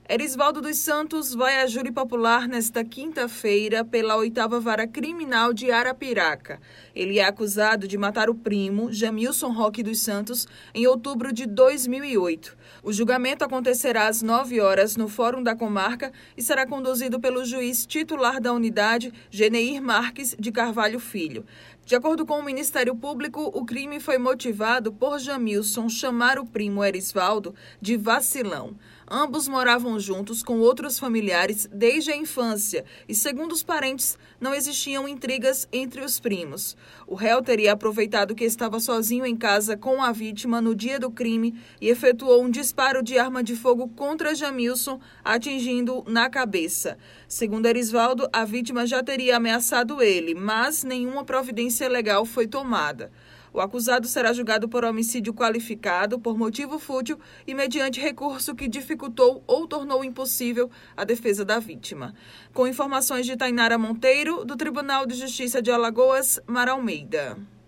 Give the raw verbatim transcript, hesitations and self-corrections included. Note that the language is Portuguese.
Erisvaldo dos Santos vai a júri popular nesta quinta-feira pela oitava Vara Criminal de Arapiraca. Ele é acusado de matar o primo, Jamilson Roque dos Santos, em outubro de dois mil e oito. O julgamento acontecerá às nove horas no Fórum da Comarca e será conduzido pelo juiz titular da unidade, Geneir Marques de Carvalho Filho. De acordo com o Ministério Público, o crime foi motivado por Jamilson chamar o primo Erisvaldo de vacilão. Ambos moravam juntos com outros familiares desde a infância e, segundo os parentes, não existiam intrigas entre os primos. O réu teria aproveitado que estava sozinho em casa com a vítima no dia do crime e efetuou um disparo de arma de fogo contra Jamilson, atingindo-o na cabeça. Segundo Erisvaldo, a vítima já teria ameaçado ele, mas nenhuma providência legal foi tomada. O acusado será julgado por homicídio qualificado por motivo fútil e mediante recurso que dificultou ou tornou impossível a defesa da vítima. Com informações de Tainara Monteiro, do Tribunal de Justiça de Alagoas, Mara Almeida.